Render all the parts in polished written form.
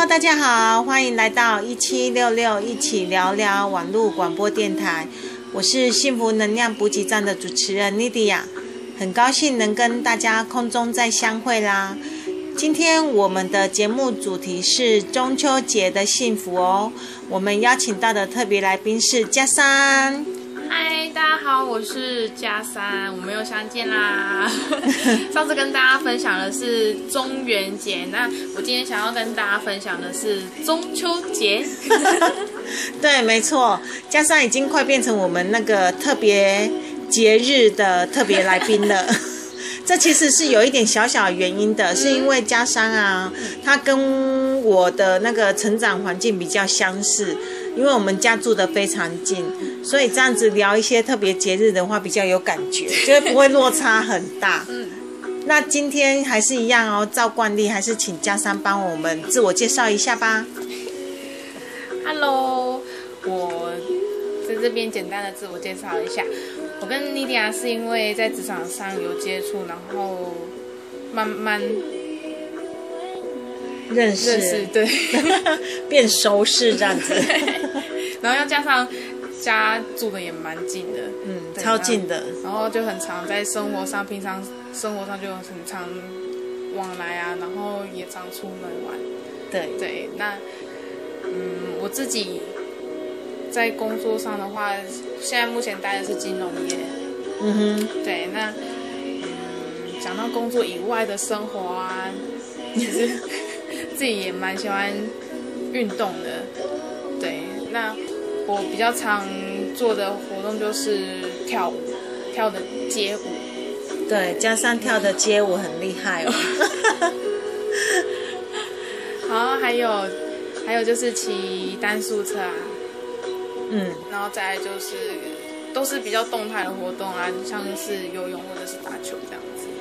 Hello， 大家好，欢迎来到1766一起聊聊网络广播电台。我是幸福能量补给站的主持人 Lydia， 很高兴能跟大家空中再相会啦。今天我们的节目主题是中秋节的幸福哦。我们邀请到的特别来宾是嘉珊。 嗨，大家好，我是嘉珊，我们又相见啦。上次跟大家分享的是中元节，那我今天想要跟大家分享的是中秋节。 对，没错，嘉珊已经快变成我们那个特别节日的特别来宾了。这其实是有一点小小原因的，是因为嘉珊啊，她跟我的那个成长环境比较相似，因为我们家住得非常近，所以这样子聊一些特别节日的话比较有感觉，就是不会落差很大。那今天还是一样哦，照惯例还是请嘉珊帮我们自我介绍一下吧。 Hello， 我在这边简单的自我介绍一下。我跟莉迪亚是因为在职场上有接触，然后慢慢认识， 对， 变熟识这样子。 然后要加上家住的也蛮近的， 超近的。 然后就很常在生活上，平常生活上就很常往来啊，然后也常出门玩。对，那我自己在工作上的话，现在目前待的是金融业。对，那讲到工作以外的生活啊，其实自己也蛮喜欢运动的。对，那我比较常做的活动就是跳舞，跳的街舞。 对，嘉珊跳的街舞很厉害哦。 好，还有就是骑单速车啊。然后再来就是都是比较动态的活动啊，像是游泳或者是打球这样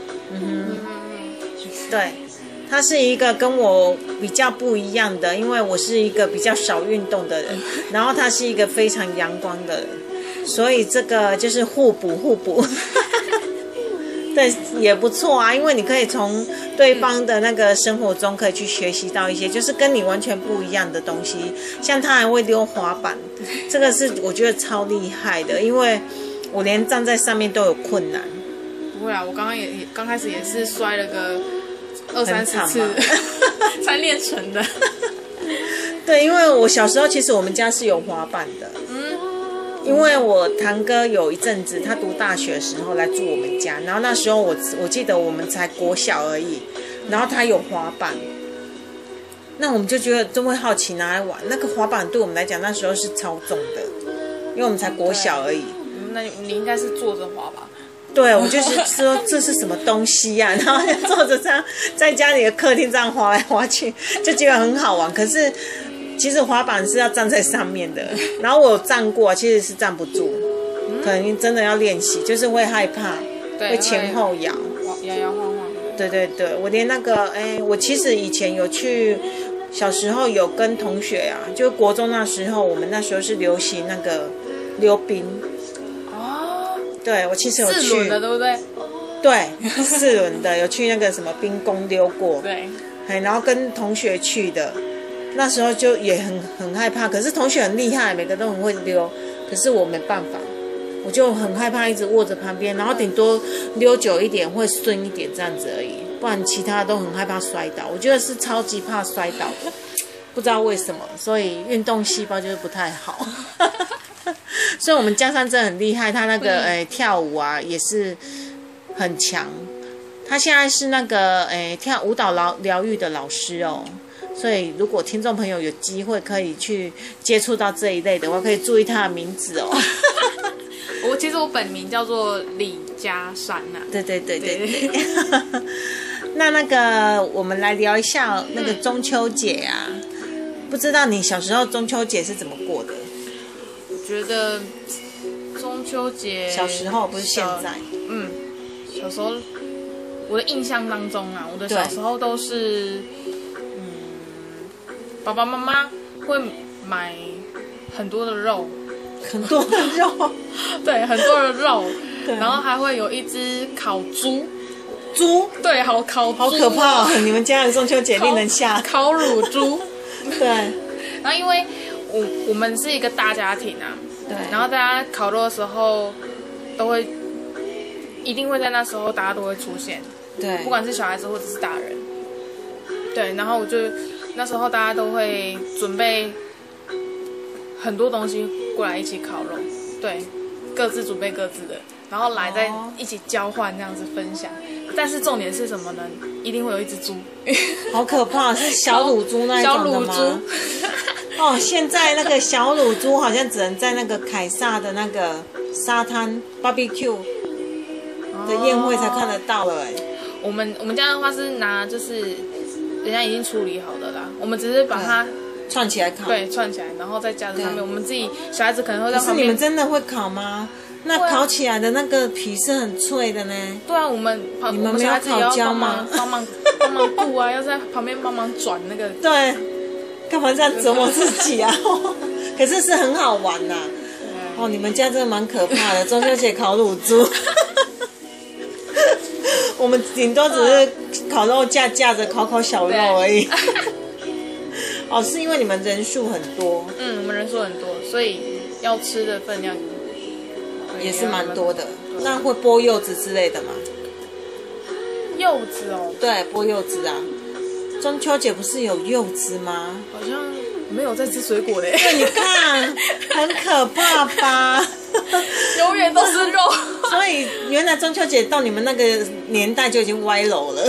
子。 对，他是一个跟我比较不一样的，因为我是一个比较少运动的人，然后他是一个非常阳光的人，所以这个就是互补。对，也不错啊，因为你可以从对方的那个生活中可以去学习到一些就是跟你完全不一样的东西。像他还会溜滑板，这个是我觉得超厉害的，因为我连站在上面都有困难。 不会啊，我刚开始也是摔了个20-30次才练成的。 对，因为我小时候其实我们家是有滑板的。因为我堂哥有一阵子他读大学的时候来住我们家，然后那时候我记得我们才国小而已，然后他有滑板，那我们就觉得真会好奇拿来玩。那个滑板对我们来讲那时候是超重的，因为我们才国小而已。 那你应该是坐着滑吧？ 对，我就是说这是什么东西呀、然后就坐着这样在家里的客厅这样滑来滑去，就觉得很好玩。可是其实滑板是要站在上面的，然后我有站过，其实是站不住，可能真的要练习，就是会害怕，会前后摇摇晃晃。 对，我连那个我其实以前有去，小时候有跟同学啊，就国中那时候，我们那时候是流行那个溜冰。对，我其实有去 4轮的，对不对？ 对，4轮的，有去那个什么冰宫溜过。 对， 然后跟同学去的。那时候就也很害怕，可是同学很厉害，每个都很会溜，可是我没办法，我就很害怕，一直握着旁边，然后顶多溜久一点会顺一点这样子而已，不然其他都很害怕摔倒。我觉得是超级怕摔倒的，不知道为什么，所以运动细胞就是不太好。所以我们嘉珊真的很厉害，他那个跳舞啊也是很强，他现在是那个跳舞蹈疗愈的老师哦。所以如果听众朋友有机会可以去接触到这一类的话，可以注意他的名字哦。 其实我本名叫做李嘉珊呐。 对。那个我们来聊一下那个中秋节啊，不知道你小时候中秋节是怎么过的？ 我觉得中秋节小时候不是现在。 小时候我的印象当中啊，我的小时候都是。爸爸妈妈会买很多的肉，对，很多的肉，然后还会有一只烤猪， 猪， 对，烤猪， 好可怕哦！你们家的中秋节令人吓。 烤乳猪， 对。 然后因为我们是一个大家庭啊， 对。 然后大家烤肉的时候一定会在那时候大家都会出现， 对， 不管是小孩子或者是大人。对，然后那时候大家都会准备很多东西过来一起烤肉，对，各自准备各自的，然后来再一起交换这样子分享。但是重点是什么呢？一定会有一只猪， 好可怕，是小乳猪那一种的吗？小乳猪。哦，现在那个小乳猪好像只能在那个凯撒的那个沙滩 barbecue 的宴会才看得到了。 我们家的话是拿就是人家已经处理好的啦，我们只是把它串起来烤。对， 串起来，然后再夹在上面。我们自己小孩子可能会在旁边。 可是你们真的会烤吗？那烤起来的那个皮是很脆的呢。 对啊，你们没有烤焦吗？ 帮忙顾啊，要在旁边帮忙转那个。 对，干嘛这样折磨自己啊？可是是很好玩呐。哦，你们家真的蛮可怕的，中秋节烤乳猪。我们顶多只是烤肉架着烤小肉而已。哦，是因为你们人数很多。 我们人数很多，所以要吃的分量也是蛮多的。那会剥柚子之类的吗？ 柚子哦。 对，剥柚子啊。中秋节不是有柚子吗？ 好像没有在吃水果的。 对，你看，很可怕吧？ 永远都是肉。 所以原来中秋节到你们那个年代就已经歪楼了。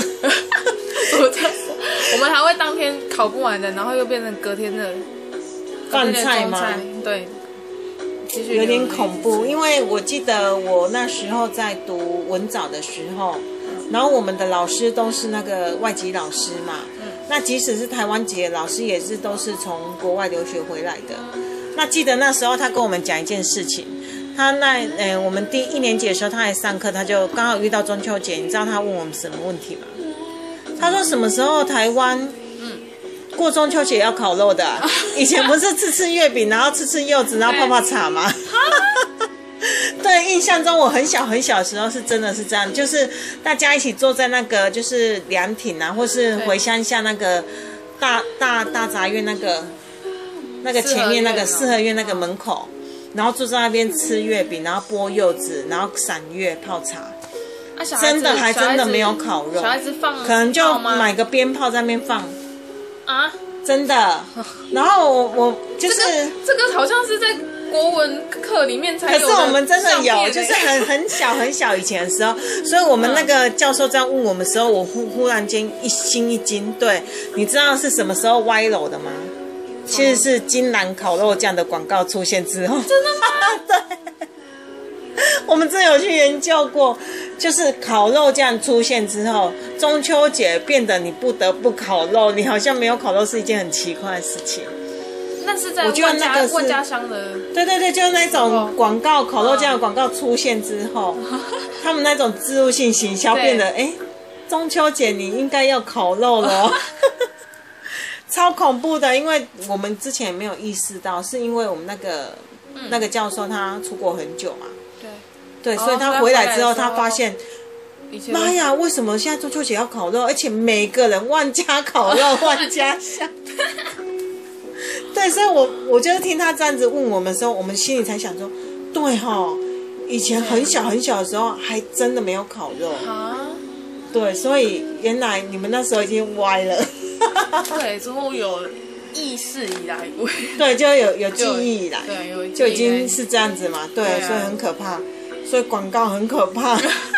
我们还会当天烤不完的，然后又变成隔天的饭菜吗？ 对， 有点恐怖。因为我记得我那时候在读文藻的时候，然后我们的老师都是那个外籍老师嘛。那即使是台湾籍的老师，也是都是从国外留学回来的。那记得那时候他跟我们讲一件事情。他我们第1年级的时候，他来上课，他就刚好遇到中秋节。你知道他问我们什么问题吗？他说什么时候台湾过中秋节要烤肉的？以前不是吃月饼，然后吃柚子，然后泡茶吗？对，印象中我很小的时候是真的是这样，就是大家一起坐在那个就是凉亭啊，或是回乡下那个大杂院那个前面那个四合院那个门口。然后坐在那边吃月饼，然后剥柚子，然后赏月泡茶。真的没有烤肉。 小孩子放可能就买个鞭炮在那边放。 啊？ 真的。然后我就是这个好像是在国文课里面才有的。 可是我们真的有，就是很小以前的时候，所以我们那个教授这样问我们的时候，我忽然间一心一惊。对，你知道是什么时候歪楼的吗？其实是金兰烤肉酱的广告出现之后。 真的吗？ 对，我们真有去研究过，就是烤肉酱出现之后，中秋节变得你不得不烤肉，你好像没有烤肉是一件很奇怪的事情。 那是在万家香的。 对，就是那种广告烤肉酱的广告出现之后，他们那种植入性行销变得，中秋节你应该要烤肉了。超恐怖的，因为我们之前也没有意识到，是因为我们那个教授他出国很久嘛，对，所以他回来之后，他发现，妈呀，为什么现在中秋节要烤肉，而且每个人万家烤肉万家香。对，所以我就是听他这样子问我们的时候，我们心里才想说，对齁，以前很小的时候还真的没有烤肉啊。对，所以原来你们那时候已经歪了。 对，之后有意识以来， 对，就有记忆以来， 对， 就已经是这样子嘛，对，所以很可怕，所以广告很可怕。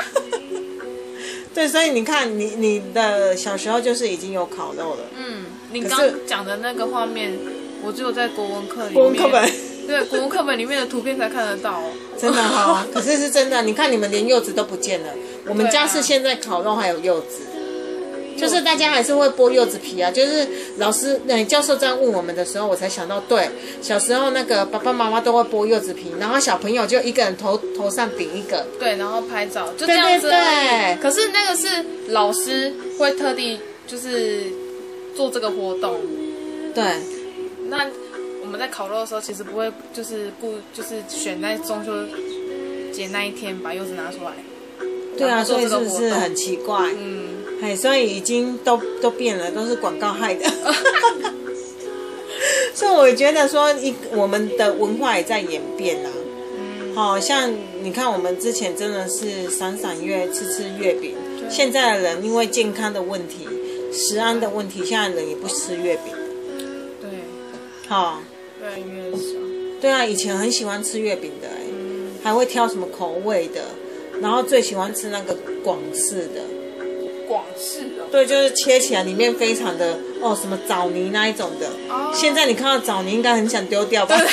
对，所以你看，你的小时候就是已经有烤肉了。 你刚讲的那个画面，我只有在国文课里面， 国文课本， 对，国文课本里面的图片才看得到。 真的哈，可是是真的，你看你们连柚子都不见了，我们家是现在烤肉还有柚子。就是大家还是会剥柚子皮啊，就是教授这样问我们的时候，我才想到，对，小时候那个爸爸妈妈都会剥柚子皮，然后小朋友就一个人头上顶一个， 对，然后拍照，就这样子。对。可是那个是老师会特地就是做这个活动。 对。 那我们在烤肉的时候，其实不会就是选在中秋节那一天把柚子拿出来。 对啊，所以是不是很奇怪？所以已经都变了，都是广告害的。 所以我觉得说我们的文化也在演变啊。好像你看我们之前真的是赏月吃月饼，现在的人因为健康的问题、食安的问题，现在人也不吃月饼。 对， 好， 越来越少。 对啊，以前很喜欢吃月饼的还会挑什么口味的，然后最喜欢吃那个广式的。 广式哦。对， 就是切起来里面非常的什么枣泥那一种的。现在你看到枣泥应该很想丢掉吧？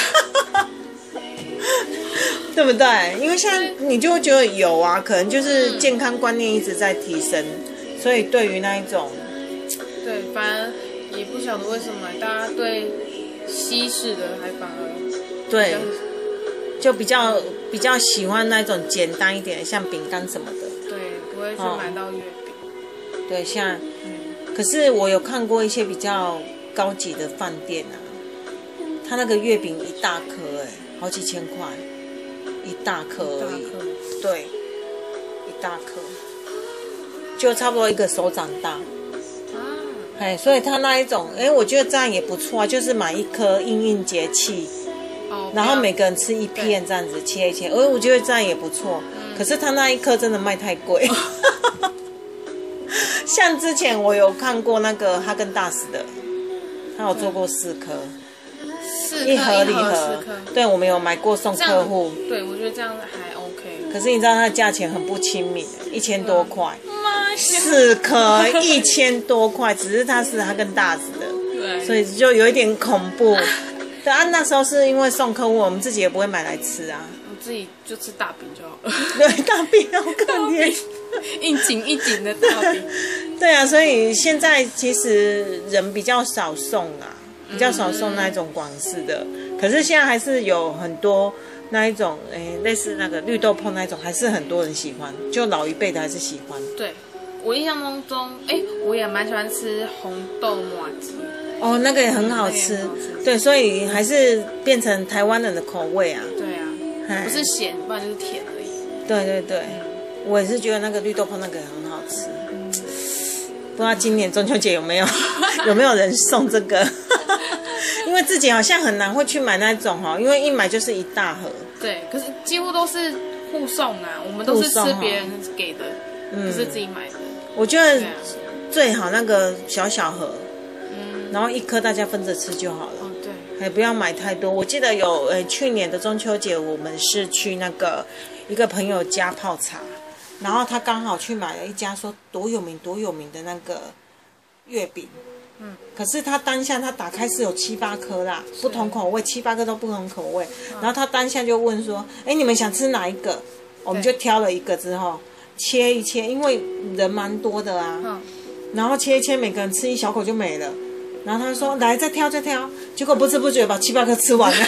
对不对？因为现在你就会觉得有啊，可能就是健康观念一直在提升，所以对于那一种， 对，反而也不晓得为什么大家对西式的还反而对，就比较喜欢那种简单一点的，像饼干什么的。 对，不会去买到月饼。 对，像可是我有看过一些比较高级的饭店啊，它那个月饼一大颗好几千块。一大颗而已，对，一大颗，就差不多一个手掌大。所以它那一种，我觉得这样也不错啊，就是买一颗应节气，然后每个人吃一片这样子切一切，我觉得这样也不错。可是它那一颗真的卖太贵。像之前我有看过那个哈根达斯的，他有做过4颗。一盒礼盒，对，我们有买过送客户。对， 我觉得这样还 OK。 可是你知道它的价钱很不亲民，1000多块，4颗1000多块，只是它是哈根达斯的，对，所以就有一点恐怖。对啊，那时候是因为送客户，我们自己也不会买来吃啊。 我自己就吃大饼就好了。 对，大饼好可怜， 一紧一紧的大饼。 对啊，所以现在其实人比较少送啊。比较少送那一种广式的，可是现在还是有很多那一种，类似那个绿豆椪那一种，还是很多人喜欢，就老一辈的还是喜欢。 对，我印象中，我也蛮喜欢吃红豆麻糬。 那个也很好吃。对，所以还是变成台湾人的口味啊。 对啊，不是咸，不然就是甜而已。 对对对，我也是觉得那个绿豆椪那个也很好吃。不知道今年中秋节有没有人送这个？因为自己好像很难会去买那种因为一买就是一大盒。 对，可是几乎都是互送啊，我们都是吃别人给的，不是自己买的。 我觉得最好那个小盒，然后一颗大家分着吃就好了。对，不要买太多。我记得有去年的中秋节，我们是去那个一个朋友家泡茶，然后他刚好去买了一家说多有名的那个月饼。可是他当下他打开是有7、8颗啦，不同口味，7、8颗都不同口味。然后他当下就问说：“你们想吃哪一个？”我们就挑了一个之后切一切，因为人蛮多的啊。然后切一切，每个人吃一小口就没了。然后他说：“来，再挑。”结果不知不觉把7、8颗吃完了。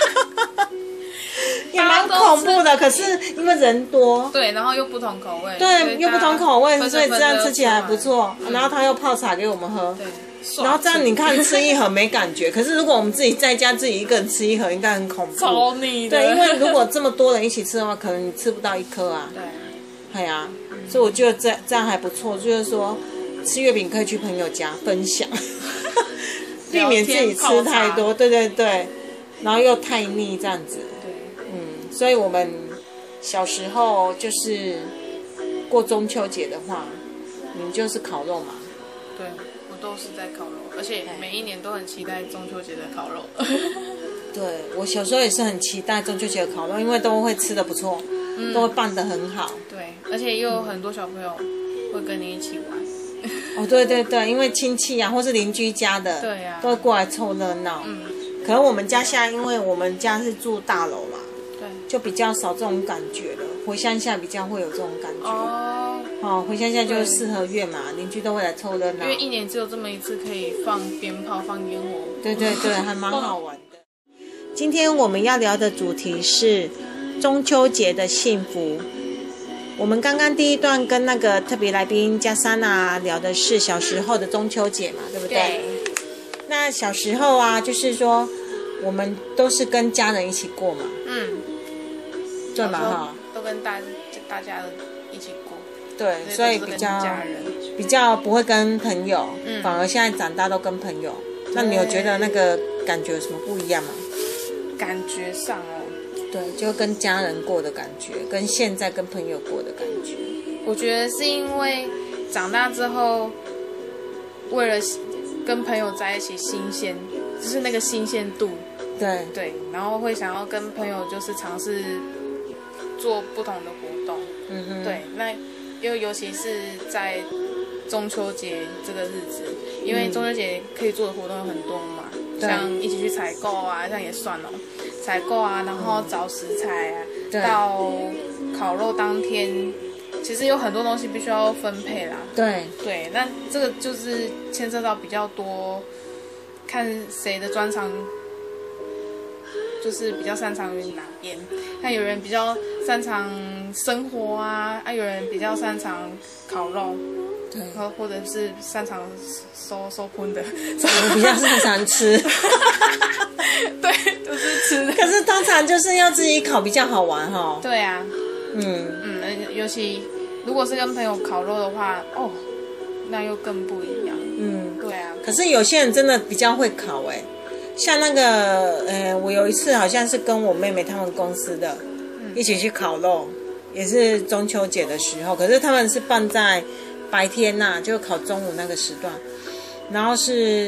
也蛮恐怖的，可是因为人多， 对，然后又不同口味， 对，又不同口味，所以这样吃起来不错。然后他又泡茶给我们喝， 对。 然后这样你看吃一盒没感觉，可是如果我们自己在家自己一个人吃一盒，应该很恐怖。 超腻的。 对，因为如果这么多人一起吃的话，可能你吃不到1颗啊。对。啊，所以我觉得这样还不错，就是说吃月饼可以去朋友家分享，避免自己吃太多。对对对，然后又太腻这样子。对。所以我们小时候就是过中秋节的话，你们就是烤肉嘛。 对。都是在烤肉，而且每一年都很期待中秋节的烤肉。 对，我小时候也是很期待中秋节的烤肉，因为都会吃得不错，都会办得很好。对， 而且又有很多小朋友会跟你一起玩。 对对对，因为亲戚啊，或是邻居家的，对啊，都会过来凑热闹。可能我们家现在，因为我们家是住大楼嘛，对，就比较少这种感觉了。回乡下比较会有这种感觉。回乡下就是4合院嘛，邻居都会来凑热闹。 因为一年只有这么一次可以放鞭炮、放烟火。 对对对，还蛮好玩的。今天我们要聊的主题是中秋节的幸福。我们刚刚第一段跟那个特别来宾加莎娜聊的是小时候的中秋节嘛，对不对？对。那小时候啊，就是说我们都是跟家人一起过嘛。对嘛都跟大家一起过。 对，所以比较不会跟朋友，反而现在长大都跟朋友。那你有觉得那个感觉有什么不一样吗？ 感觉上对，就跟家人过的感觉，跟现在跟朋友过的感觉。 我觉得是因为长大之后，为了跟朋友在一起新鲜，就是那个新鲜度。对，然后会想要跟朋友就是尝试做不同的活动。对，那尤其是在中秋节这个日子，因为中秋节可以做的活动有很多嘛，像一起去采购啊，这样也算采购啊，然后找食材啊，到烤肉当天，其实有很多东西必须要分配啦。对，那这个就是牵涉到比较多，看谁的专长。就是比较擅长于哪边，像有人比较擅长生活啊，有人比较擅长烤肉，对，或者是擅长收喷的， 我比较擅长吃， 对，就是吃的。 可是通常就是要自己烤比较好玩哈。 对啊，尤其如果是跟朋友烤肉的话，那又更不一样。对啊。 可是有些人真的比较会烤像那个，我有一次好像是跟我妹妹他们公司的一起去烤肉，也是中秋节的时候，可是他们是办在白天就烤中午那个时段，然后是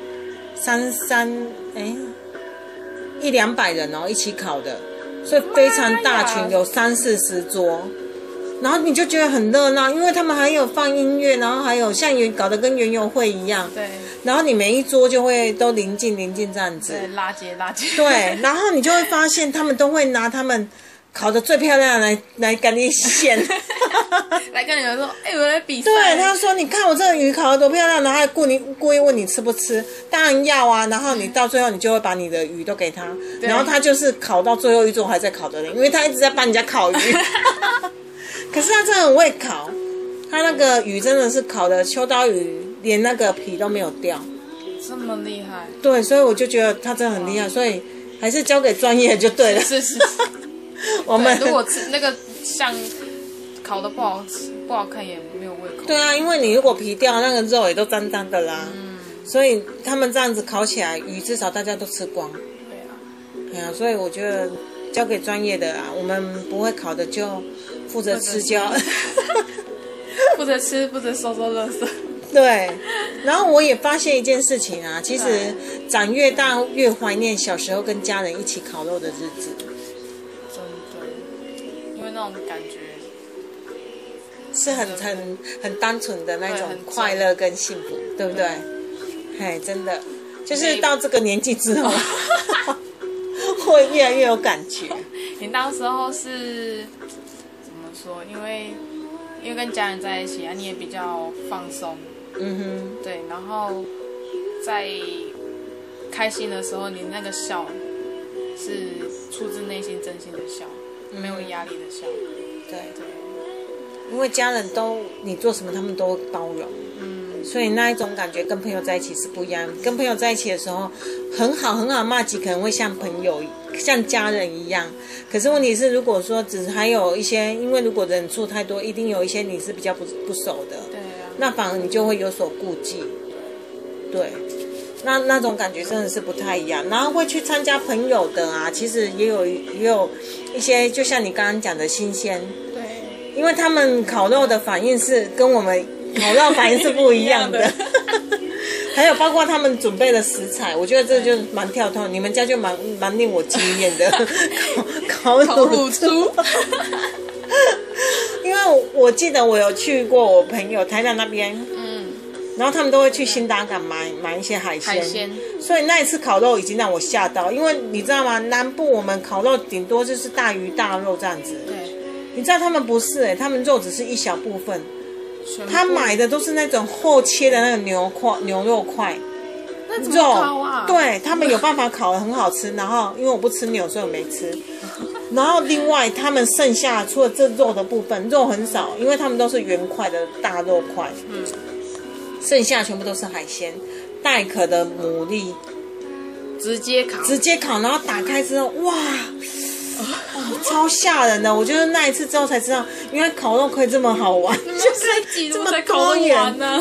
100-200人一起烤的，所以非常大群，有30-40桌。然后你就觉得很热闹，因为他们还有放音乐，然后还有像搞得跟园游会一样。 对。 然后你每一桌就会都临近这样子。 对，拉街。 对，然后你就会发现他们都会拿他们烤得最漂亮的来跟你显。 来跟你们说，我在比赛。 对，他说你看我这个鱼烤得多漂亮，然后还故意问你吃不吃，当然要啊。然后你到最后你就会把你的鱼都给他，然后他就是烤到最后一桌还在烤的人，因为他一直在帮人家烤鱼。可是他真的很会烤，他那个鱼真的是烤的秋刀鱼，连那个皮都没有掉， 这么厉害。 对，所以我就觉得他真的很厉害，所以还是交给专业就对了。 是。我们如果吃那个像烤的不好吃不好看也没有胃口。 对啊，因为你如果皮掉，那个肉也都脏脏的啦。所以他们这样子烤起来，鱼至少大家都吃光。对啊，所以我觉得交给专业的我们不会烤的就负责吃负责吃，负责收垃圾。 对，然后我也发现一件事情其实长越大越怀念小时候跟家人一起烤肉的日子。 真的，因为那种感觉是很单纯的那种快乐跟幸福，对不对？真的，就是到这个年纪之后，会越来越有感觉。 你当时候是怎么说？因为跟家人在一起你也比较放松。对，然后在开心的时候，你那个笑是出自内心真心的笑，没有压力的笑。对， 因为家人你做什么他们都包容。所以那一种感觉跟朋友在一起是不一样。跟朋友在一起的时候很好骂几可能会像朋友像家人一样，可是问题是如果说还有一些，因为如果人数太多，一定有一些你是比较不熟的。 对啊。 那反而你就会有所顾忌。对，那种感觉真的是不太一样。然后会去参加朋友的其实也有一些就像你刚刚讲的新鲜。 对， 因为他们烤肉的反应是跟我们烤肉反应是不一样的。还有包括他们准备的食材，我觉得这就蛮跳脱，你们家就蛮令我惊艳的。烤乳猪。因为我记得我有去过我朋友台南那边，然后他们都会去新达港买一些海鲜，所以那一次烤肉已经让我吓到，因为你知道吗？南部我们烤肉顶多就是大鱼大肉这样子，对，你知道他们不是他们肉只是一小部分，他买的都是那种厚切的那个牛肉块。 那怎么烤啊？ 对，他们有办法烤得很好吃，然后因为我不吃牛，所以我没吃。然后另外他们剩下除了这肉的部分，肉很少，因为他们都是圆块的大肉块，剩下全部都是海鲜，带壳的牡蛎， 直接烤， 然后打开之后，哇，超吓人的！我觉得那一次之后才知道，原来烤肉可以这么好玩， 就是这么多元呢。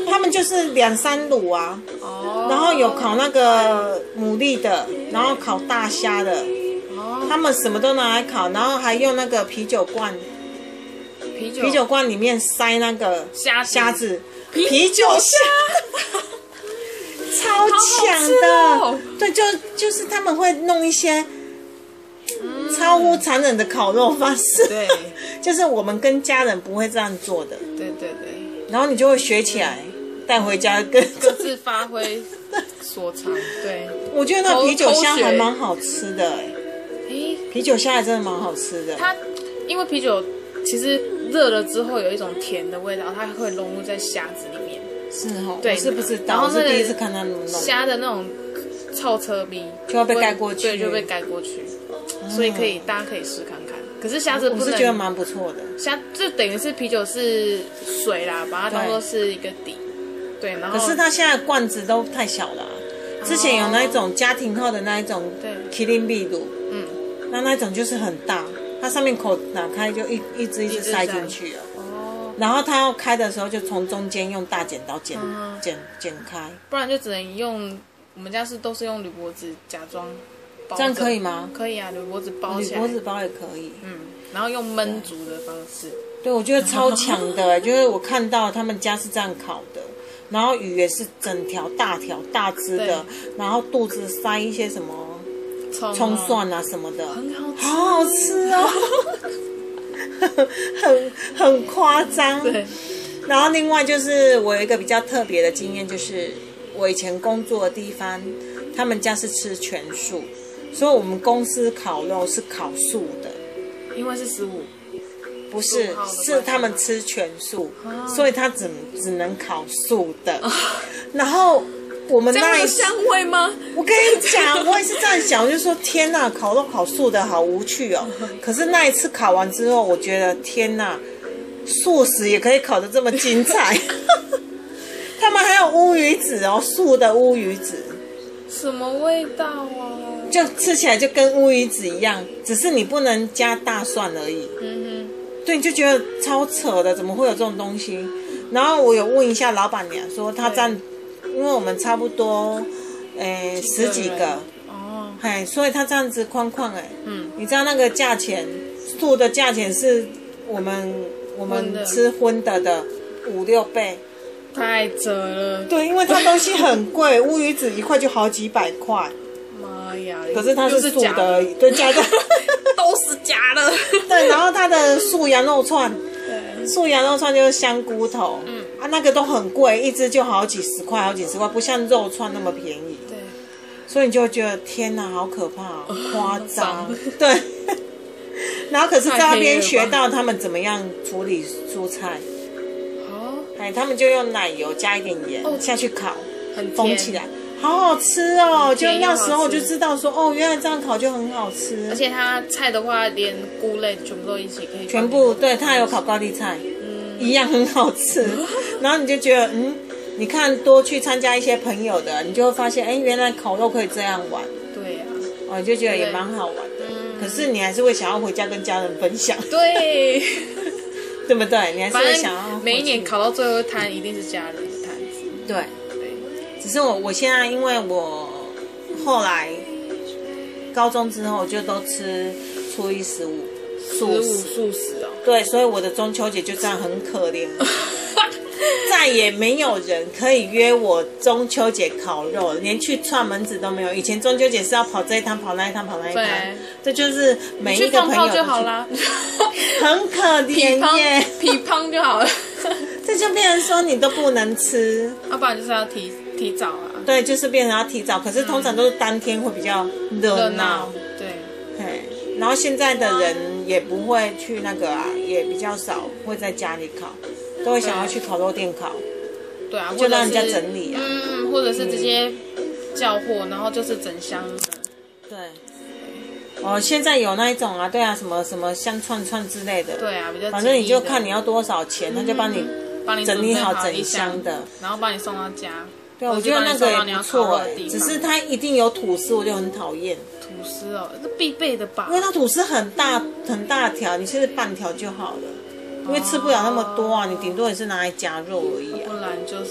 他们就是2、3卤啊，然后有烤那个牡蛎的，然后烤大虾的，他们什么都拿来烤，然后还用那个啤酒罐，啤酒罐里面塞那个虾子，啤酒虾。超强的，对，就是他们会弄一些超乎残忍的烤肉方式， 对， 就是我们跟家人不会这样做的， 对， 然后你就会学起来，带回家各自发挥所长，对。 我觉得那啤酒虾还蛮好吃的，啤酒虾还真的蛮好吃的。 它因为啤酒其实热了之后有一种甜的味道，它会融入在虾子里面。 是哦， 对， 我是不知道，然后是第一次看他们弄虾的那种臭车逼就要被盖过去， 对，就被盖过去，所以大家可以试看看。可是虾子不能， 我是觉得蛮不错的。 虾就等于是啤酒是水啦，把它当做是一个底，对，然后可是它现在罐子都太小了之前有那一种家庭号的那一种， 对， 麒麟秘鲁，那一种就是很大，它上面口打开就一直塞进去了。然后它要开的时候，就从中间用大剪刀剪开， 不然就只能用。我们家都是用铝箔纸假装包， 这样可以吗？ 可以啊，铝箔纸包起来， 铝箔纸包也可以。 然后用焖煮的方式。 对，我觉得超强的，就是我看到他们家是这样烤的，然后鱼也是整条大只的，然后肚子塞一些什么葱蒜啊什么的， 很好吃， 好好吃哦。很夸张， 对。 然后另外就是我有一个比较特别的经验，就是我以前工作的地方，他们家是吃全素，所以我们公司烤肉是烤素的， 因为是15， 不是，是他们吃全素，所以他只能烤素的。然后我们那有香味吗？ 我跟你讲，我也是这样想，我就说天哪，烤肉烤素的好无趣哦。可是那一次烤完之后，我觉得天哪，素食也可以烤得这么精彩。他们还有乌鱼子哦，素的乌鱼子， 什么味道啊？ 就吃起来就跟乌鱼子一样，只是你不能加大蒜而已。对，你就觉得超扯的，怎么会有这种东西？然后我有问一下老板娘，说她这样。因为我们差不多，10几个，所以他这样子框你知道那个价钱，素的价钱是我们吃荤的5、6倍， 太扯了。 对，因为它东西很贵，乌鱼子1块就好几百块。 妈呀！ 可是它是素的，对，假的， 都是假的。 对，然后它的素羊肉串，素羊肉串就是香菇头。那个都很贵，一只就好几十块，不像肉串那么便宜。 对， 所以你就觉得天哪，好可怕，夸张。对。然后可是在那边学到他们怎么样处理蔬菜。他们就用奶油加一点盐下去烤，封起来，好好吃哦。就那时候我就知道说，原来这样烤就很好吃。 而且它菜的话，连菇类全部都一起可以。 全部对，它还有烤高丽菜。一样很好吃，然后你就觉得你看多去参加一些朋友的，你就会发现原来烤肉可以这样玩。 对呀， 你就觉得也蛮好玩的。可是你还是会想要回家跟家人分享。 对， 对不对？你还是会想要每一年烤到最后一摊一定是家人的摊子。 对，只是我现在因为我后来高中之后就都吃初一15素食哦。 对，所以我的中秋节就这样很可怜了。再也没有人可以约我中秋节烤肉，连去串门子都没有。以前中秋节是要跑这一摊跑那一摊跑那一摊，这就是每一个朋友就好啦。 很可怜耶， 皮胖就好了。 这就变成说你都不能吃， 要不然就是要提早啊。 对，就是变成要提早，可是通常都是当天会比较热闹。 对， 然后现在的人也不会去那个也比较少会在家里烤，都会想要去烤肉店烤。 对啊， 就让人家整理啊。 或者是直接叫货，然后就是整箱的。 对。现在有那一种啊，对啊，什么什么香串串之类的。 对啊，比较。 反正你就看你要多少钱，他就帮你整理好整箱的， 然后帮你送到家。 对，我觉得那个也不错只是它一定有吐司，我就很讨厌。 吐司这必备的吧？ 因为它吐司很大很大条，你其实半条就好了。 因为吃不了那么多啊，你顶多也是拿来夹肉而已啊。 不然就是，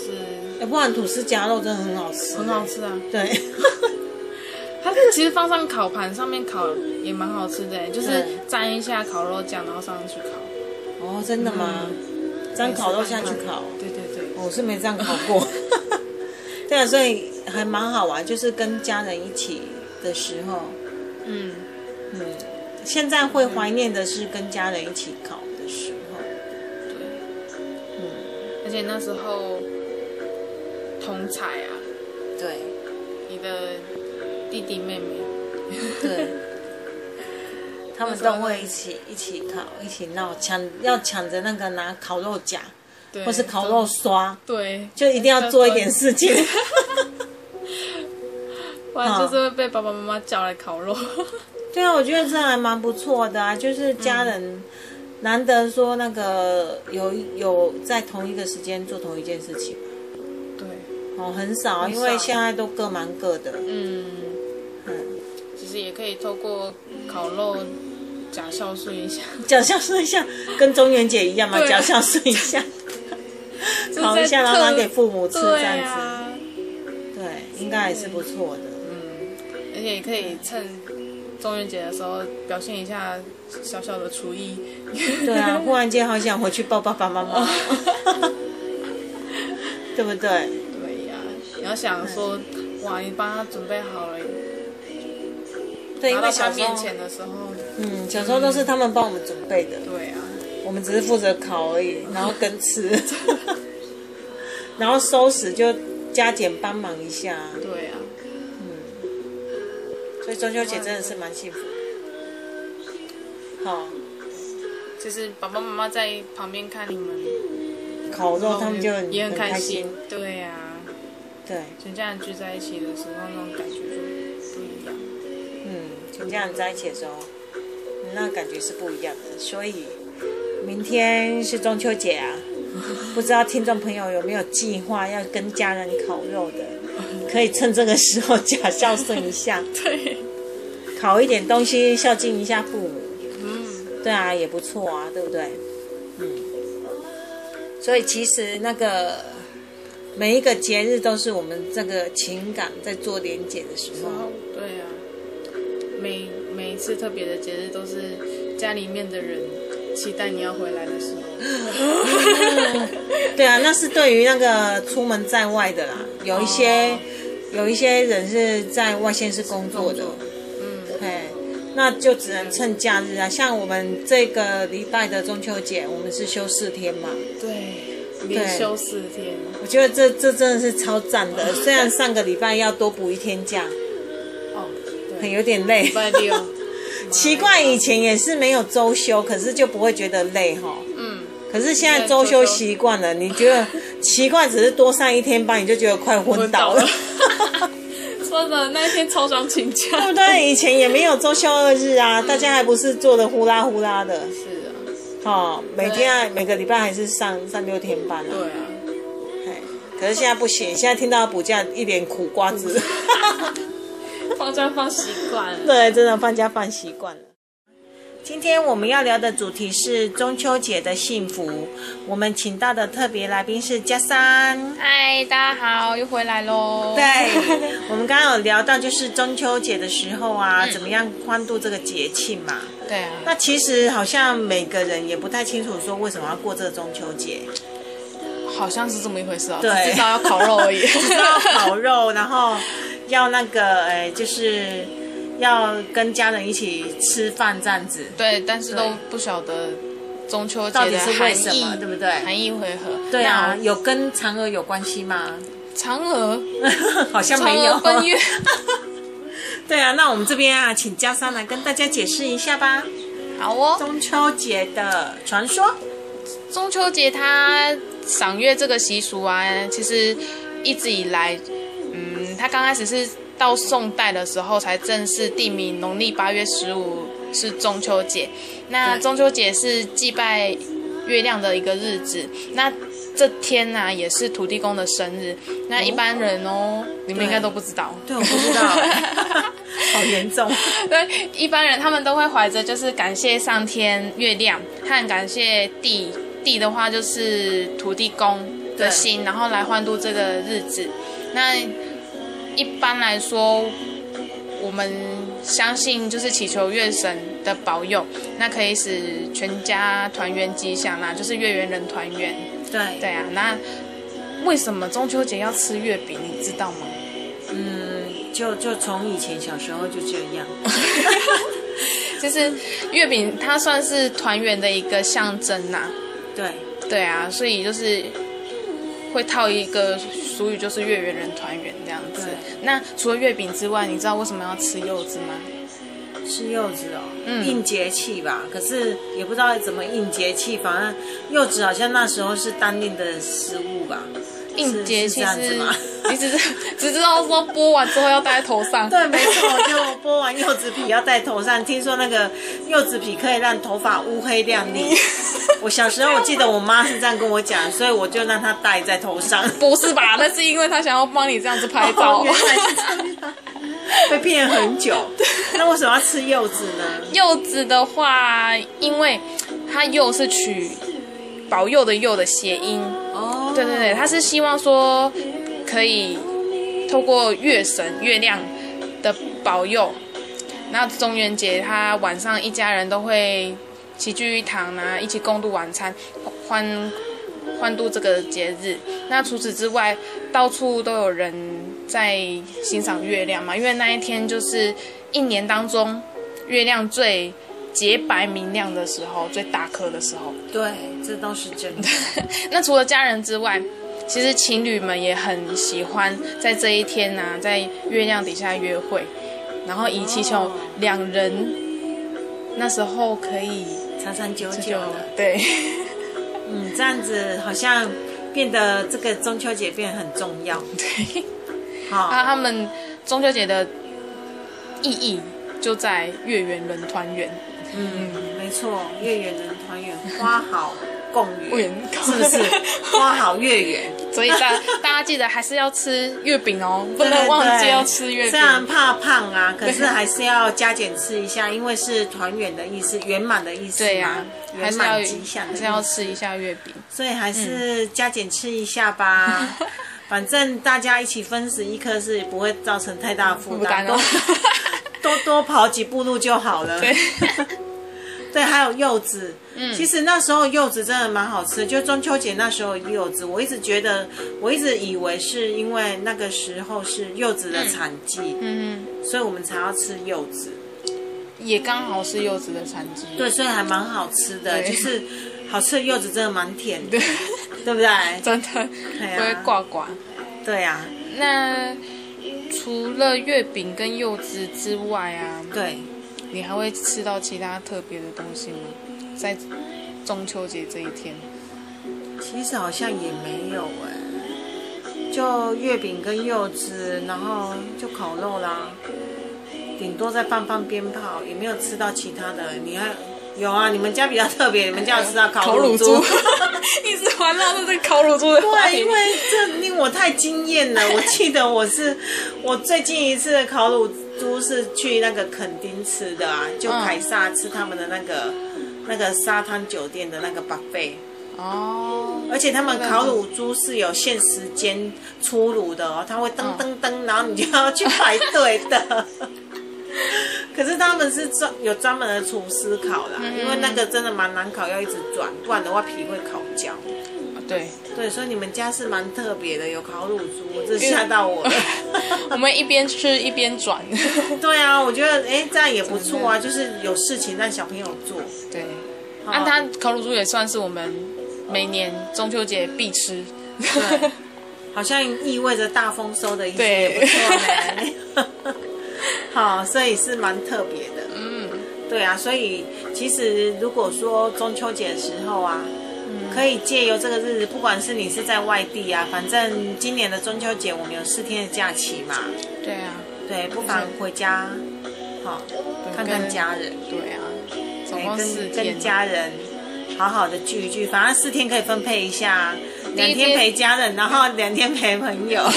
不然吐司夹肉真的很好吃， 很好吃啊。 对， 它其实放上烤盘上面烤也蛮好吃的，就是沾一下烤肉酱，然后上去烤。 哦，真的吗？沾烤肉下去烤？ 对对对， 我是没这样烤过。对啊，所以还蛮好玩，就是跟家人一起的时候。现在会怀念的是跟家人一起烤的时候。 对。而且那时候同彩啊。 对。 你的弟弟妹妹。 对。他们都会一起烤，一起闹，要抢着那个拿烤肉夹，或是烤肉刷， 对， 就一定要做一点事情， 不然就是会被爸爸妈妈叫来烤肉。 对啊，我觉得这还蛮不错的啊，就是家人难得说那个有在同一个时间做同一件事情。 对， 很少，因为现在都各忙各的。 其实也可以透过烤肉假孝顺一下， 假孝顺一下，跟中元节一样嘛，假孝顺一下，烤一下，然后拿给父母吃这样子。对，应该也是不错的。 而且也可以趁中元节的时候表现一下小小的厨艺。 对啊，忽然间好想回去抱爸爸妈妈，对不对？ 对呀，你要想说，哇，你帮他准备好了， 对，因为小时候面前的时候， 小时候都是他们帮我们准备的。 对啊， 我们只是负责烤而已，然后跟吃，然后收拾就加减帮忙一下。 对啊。 所以中秋节真的是蛮幸福的。好， 就是爸爸妈妈在旁边看你们烤肉，他们就也很开心。对呀。 对， 全家人聚在一起的时候，那种感觉就不一样。 全家人在一起的时候，那感觉是不一样的。所以明天是中秋节啊，不知道听众朋友有没有计划要跟家人烤肉的？可以趁这个时候假孝顺一下， 对， 烤一点东西孝敬一下父母，对啊，也不错啊，对不对？所以其实那个每一个节日都是我们这个情感在做连结的时候。 对啊，每一次特别的节日都是家里面的人期待你要回来的时候。 对啊，那是对于那个出门在外的啦，有一些人是在外县市工作的，那就只能趁假日啊。像我们这个礼拜的中秋节，我们是休4天嘛。 对，连休4天。 我觉得这真的是超赞的，虽然上个礼拜要多补1天假，对，有点累。 礼拜6。 奇怪，以前也是没有周休，可是就不会觉得累哈。可是现在周休习惯了，你觉得奇怪，只是多上1天班，你就觉得快昏倒了。 说的那一天超想请假， 对不对？以前也没有周休2日啊，大家还不是做的呼啦呼啦的。 是啊。 每个礼拜还是上6天班啊。 对啊。 可是现在不行，现在听到补假一脸苦瓜子。 放假放习惯了。 对，真的放假放习惯了。今天我们要聊的主题是中秋节的幸福。我们请到的特别来宾是嘉珊。 嗨，大家好，又回来咯。 对，我们刚刚有聊到就是中秋节的时候啊，怎么样欢度这个节庆嘛。 对啊。 那其实好像每个人也不太清楚说为什么要过这个中秋节。 好像是这么一回事啊。 对， 只知道要烤肉而已。 只知道烤肉，然后要那个就是要跟家人一起吃饭这样子。 对，但是都不晓得中秋节到底的是为什么，对不对？ 含义为何？ 对啊，有跟嫦娥有关系吗？ 嫦娥好像没有。 嫦娥奔月。 对啊，那我们这边啊，请嘉珊来跟大家解释一下吧。 好哦。 中秋节的传说。 中秋节它赏月这个习俗啊，其实一直以来，它刚开始是到宋代的时候才正式定名农历8月15是中秋节。那中秋节是祭拜月亮的一个日子。那这天啊也是土地公的生日。那一般人你们应该都不知道。 对，我不知道。好严重。 对，一般人他们都会怀着就是感谢上天月亮和感谢地地的话就是土地公的心，然后来欢度这个日子。那一般来说，我们相信就是祈求月神的保佑，那可以使全家团圆吉祥啦，就是月圆人团圆。对啊，那为什么中秋节要吃月饼，你知道吗？ 就从以前小时候就这样。 就是月饼它算是团圆的一个象征呐。对啊，所以就是会套一个俗语，就是月圆人团圆这样子。那除了月饼之外，你知道为什么要吃柚子吗？ 吃柚子应节气吧。可是也不知道怎么应节气，反正柚子好像那时候是当令的食物吧。 应节气是你只知道说剥完之后要戴在头上。 对，没错，就剥完柚子皮要戴头上。听说那个柚子皮可以让头发乌黑亮丽。我小时候我记得我妈是这样跟我讲，所以我就让她戴在头上。 不是吧？那是因为她想要帮你这样子拍照。 原来是这样。被骗很久。那为什么要吃柚子呢？ 柚子的话，因为它柚是取保佑的佑的谐音。对，他是希望说可以透过月神月亮的保佑，那中元节他晚上一家人都会齐聚一堂啊，一起共度晚餐，欢度这个节日。那除此之外，到处都有人在欣赏月亮嘛，因为那一天就是一年当中月亮最洁白明亮的时候，最大颗的时候。 对，这都是真的。 那除了家人之外，其实情侣们也很喜欢在这一天啊，在月亮底下约会，然后以祈求两人那时候可以长长久久的。 对， 这样子好像变得这个中秋节变得很重要。 对，好，他们中秋节的意义就在月圆人团圆。 没错，月圆人团圆，花好共圆，是不是？花好月圆。 所以大家记得还是要吃月饼哦，不能忘记要吃月饼。 虽然怕胖啊，可是还是要加减吃一下，因为是团圆的意思，圆满的意思嘛。 对呀， 圆满吉祥， 还是要吃一下月饼。 所以还是加减吃一下吧。反正大家一起分食一颗是不会造成太大负担，多跑几步路就好了。对，还有柚子。其实那时候柚子真的蛮好吃的，就中秋节那时候柚子，我一直以为是因为那个时候是柚子的产季，所以我们才要吃柚子。 也刚好是柚子的产季。 对，所以还蛮好吃的，就是好吃的柚子真的蛮甜的，对不对？ 真的不会挂挂。 对啊。 那除了月饼跟柚子之外啊， 对， 你还会吃到其他特别的东西吗？在中秋节这一天？ 其实好像也没有就月饼跟柚子，然后就烤肉啦，顶多再放鞭炮，也没有吃到其他的。你还有啊？你们家比较特别，你们家有吃到烤乳猪？ 一直环绕着这个烤乳猪的话题。 对，因为这令我太惊艳了。我记得我最近一次的烤乳猪是去那个垦丁吃的啊，就凯撒吃他们的那个沙滩酒店的那个 buffet。而且他们烤乳猪是有限时间出炉的哦，它会噔噔噔，然后你就要去排队的。可是他们是有专门的厨师烤啦，因为那个真的蛮难烤，要一直转，不然的话皮会烤焦。对，所以你们家是蛮特别的，有烤乳猪，这吓到我了。 我们一边吃一边转。 对啊，我觉得这样也不错啊，就是有事情让小朋友做。 对，它烤乳猪也算是我们每年中秋节必吃。 对，好像意味着大丰收的意思，也不错呢。好，所以是蛮特别的。对啊，所以其实如果说中秋节的时候啊，可以借由这个日子，不管是你是在外地啊，反正今年的中秋节我们有4天的假期嘛。 对啊。 对，不妨回家，看看家人。 对啊。总共4天。 跟家人好好的聚一聚，反正4天可以分配一下，2天陪家人，然后2天陪朋友。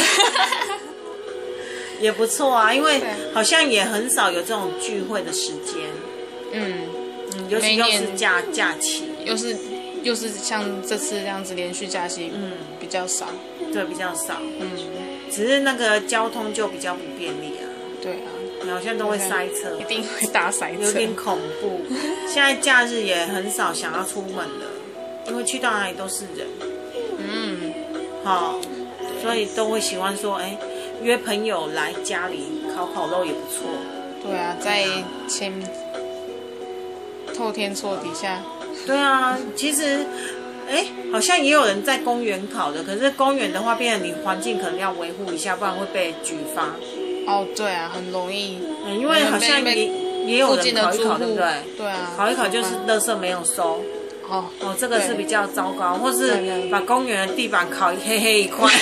也不错啊，因为好像也很少有这种聚会的时间。尤其又是假期， 又是又是像这次这样子连续假期，比较少。 对，比较少。只是那个交通就比较不便利啊。 对啊， 好像都会塞车， 一定会大塞车， 有点恐怖。现在假日也很少想要出门了，因为去到哪里都是人。好，所以都会喜欢说，约朋友来家里烤肉也不错。 对啊，在透天厝底下。 对啊，其实。好像也有人在公园烤的，可是公园的话，变成你环境可能要维护一下，不然会被举发。 哦，对啊，很容易。 因为好像也有人烤一烤，对不对？ 对啊。 烤一烤就是垃圾没有收。这个是比较糟糕，或是把公园的地板烤黑黑一块。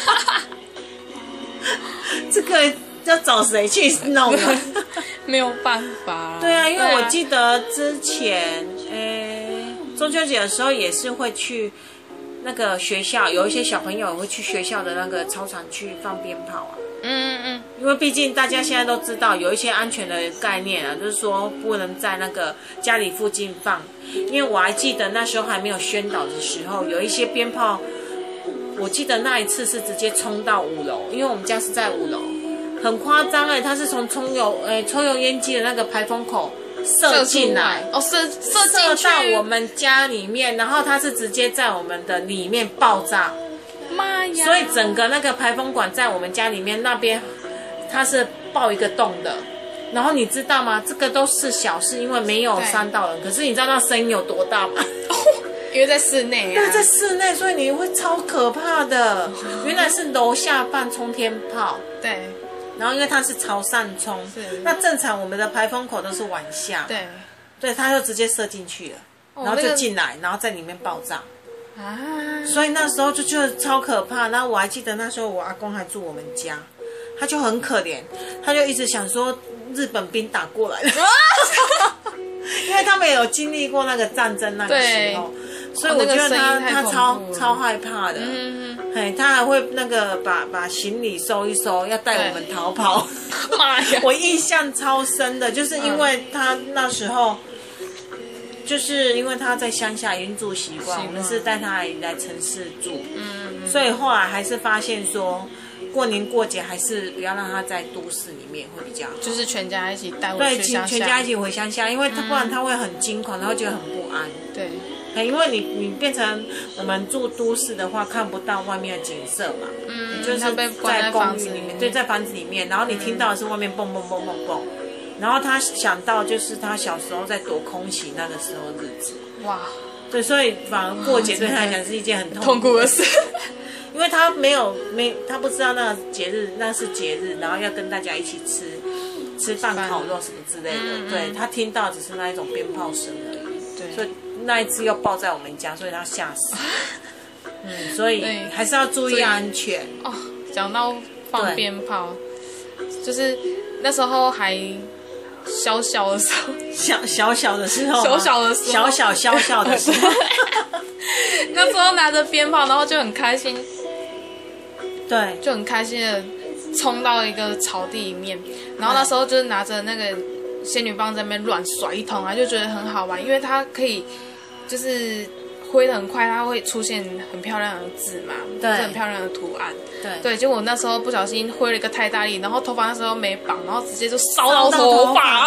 这个要找谁去弄啊？ 没有办法。 对啊，因为我记得之前，中秋节的时候也是会去那个学校，有一些小朋友也会去学校的那个操场去放鞭炮啊。因为毕竟大家现在都知道有一些安全的概念啊，就是说不能在那个家里附近放。因为我还记得那时候还没有宣导的时候，有一些鞭炮，我记得那一次是直接冲到5楼，因为我们家是在5楼，很夸张它是从抽油烟机的那个排风口。射进来， 射到我们家里面，然后它是直接在我们的里面爆炸。 妈呀！ 所以整个那个排风管在我们家里面那边，它是爆一个洞的。然后你知道吗？这个都是小事，因为没有伤到人。可是你知道那声音有多大吗？ 因为在室内啊。 对，在室内，所以你会超可怕的。原来是楼下放冲天炮。 对。 然后因为它是朝上冲，那正常我们的排风口都是往下，对，它就直接射进去了，然后就进来，然后在里面爆炸所以那时候就觉得超可怕。然后我还记得那时候我阿公还住我们家，他就很可怜，他就一直想说日本兵打过来了因为他们有经历过那个战争那个时候，所以我觉得他超害怕的。他还会那个把行李收一收，要带我们逃跑。 妈呀！ 我印象超深的，就是因为他那时候，就是因为他在乡下已经住习惯，我们是带他来城市住，所以后来还是发现说，过年过节还是不要让他在都市里面会比较好， 就是全家一起带回去乡下。 对，全家一起回乡下，因为他不然他会很惊恐，他会觉得很不安。 对。 因为你变成我们住都市的话，看不到外面的景色嘛，你就是在公寓里面，对，在房子里面，然后你听到的是外面蹦蹦蹦蹦蹦，然后他想到就是他小时候在躲空袭那个时候日子， 哇， 对，所以反而过节对他来讲是一件很痛苦的事， 因为他他不知道那个节日那是节日，然后要跟大家一起吃饭烤肉什么之类的，对，他听到只是那一种鞭炮声而已，对，所以那一次又爆在我们家，所以他吓死。所以还是要注意安全。 讲到放鞭炮，就是那时候还小小的时候， 小的时候，小的时候， 那时候拿着鞭炮，然后就很开心， 对， 就很开心的冲到一个草地里面，然后那时候就是拿着那个仙女棒在那边乱甩一通啊，就觉得很好玩，因为它可以就是挥得很快，它会出现很漂亮的字嘛，对，很漂亮的图案，对。结果我那时候不小心挥了一个太大力，然后头发那时候没绑，然后直接就烧到头发。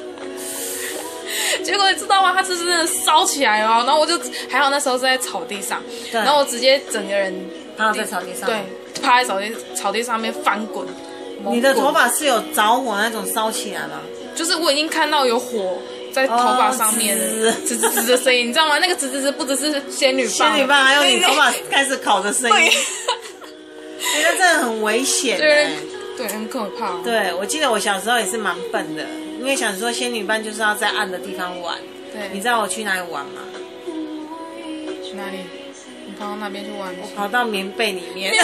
结果你知道吗？它是真的烧起来哦，然后我就还好那时候是在草地上，然后我直接整个人趴在草地上， 对，趴在草地上面翻滚。 你的头发是有着火那种烧起来吗？ 就是我已经看到有火在头发上面的滋滋滋的声音，你知道吗？那个滋滋滋不只是仙女棒， 还有你头发开始烤的声音。那真的很危险， 对，很可怕。 对，我记得我小时候也是蛮笨的，因为想说仙女棒就是要在暗的地方玩。对，你知道我去哪里玩吗？ 去哪里？你跑到哪边去玩？ 我跑到棉被里面。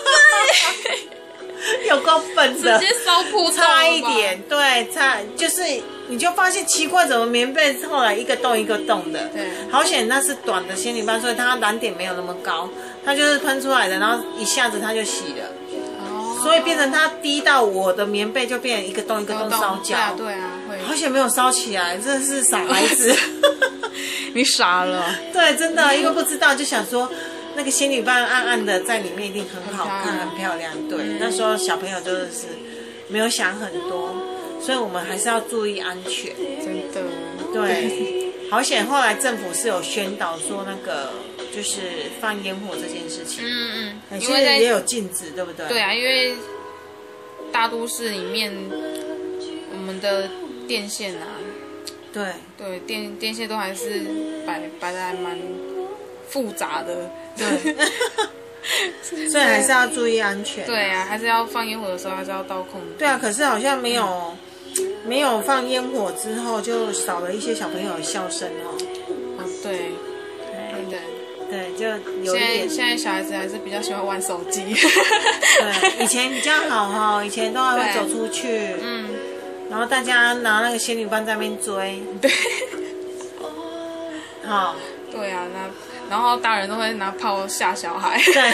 有够笨的， 直接烧破， 差一点，对，就是你就发现奇怪，怎么棉被后来一个洞一个洞的，对，好险那是短的仙女棒，所以它燃点没有那么高，它就是喷出来的，然后一下子它就熄了，所以变成它滴到我的棉被就变成一个洞一个洞烧焦， 对啊，会， 好险没有烧起来，真的是傻孩子。 你傻了。 对，真的，因为不知道就想说，那个仙女棒暗暗的在里面一定很好看、很漂亮。对，那时候小朋友真的是没有想很多，所以我们还是要注意安全。 真的。 对，好险！后来政府是有宣导说那个就是放烟火这件事情。因为也有禁止，对不对？ 对啊，因为大都市里面我们的电线啊，对电线都还是摆的还蛮复杂的。 对。所以还是要注意安全。 对啊，还是要放烟火的时候还是要到控制。 对啊，可是好像没有放烟火之后，就少了一些小朋友的笑声哦。 对， 就有一点。 现在小孩子还是比较喜欢玩手机。 对，以前比较好哈，以前都还会走出去，然后大家拿那个仙女棒在那边追。 对。 好。 对啊，然后大人都会拿炮吓小孩。 对。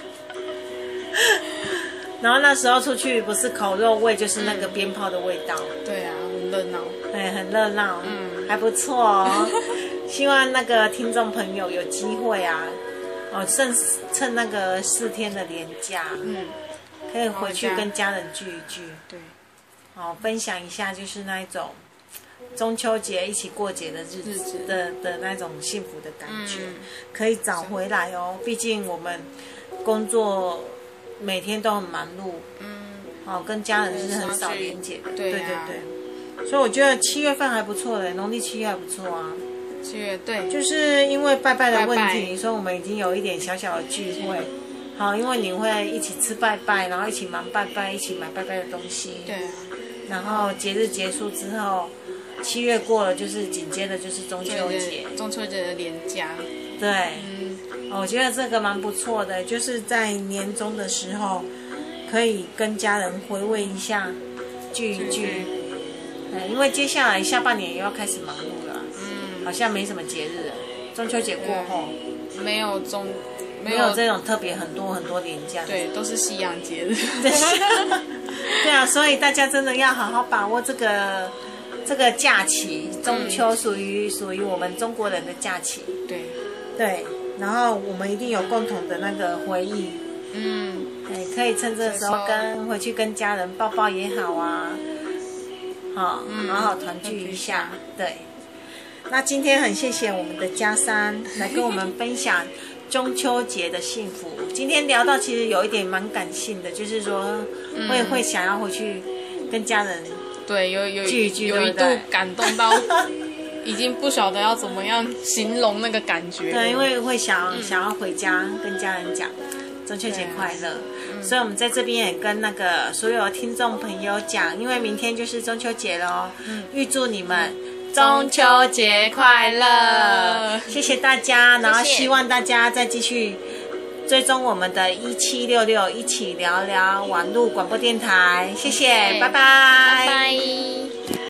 然后那时候出去不是烤肉味，就是那个鞭炮的味道。 对啊，很热闹。 对，很热闹。还不错哦。希望那个听众朋友有机会啊，趁那个4天的连假，可以回去跟家人聚一聚。 对。 分享一下就是那一种中秋节一起过节的日子的那种幸福的感觉，可以找回来哦。毕竟我们工作每天都很忙碌，跟家人是很少连结的。对。所以我觉得7月份还不错的，农历7月还不错啊。 7月对， 就是因为拜拜的问题，所以我们已经有一点小小的聚会。好，因为你会一起吃拜拜，然后一起忙拜拜，一起买拜拜的东西。 对。 然后节日结束之后，7月过了，就是紧接着就是中秋节。 中秋节的连假。 对。我觉得这个蛮不错的，就是在年终的时候，可以跟家人回味一下，聚一聚。因为接下来下半年也要开始忙碌了。好像没什么节日了，中秋节过后没有这种特别很多连假。 对，都是西洋节日。 对啊，所以大家真的要好好把握这个假期，中秋属于我们中国人的假期。对，然后我们一定有共同的那个回忆。可以趁这个时候回去跟家人抱抱也好啊，好好团聚一下。对。那今天很谢谢我们的嘉珊来跟我们分享中秋节的幸福。今天聊到其实有一点蛮感性的，就是说会想要回去跟家人聚一聚， 有一度感动到已经不晓得要怎么样形容那个感觉。 对，因为会想要回家跟家人讲中秋节快乐。所以我们在这边也跟那个所有听众朋友讲，因为明天就是中秋节了，预祝你们中秋节快乐！谢谢大家，然后希望大家再继续追踪我们的1766一起聊聊网络广播电台，谢谢，拜拜。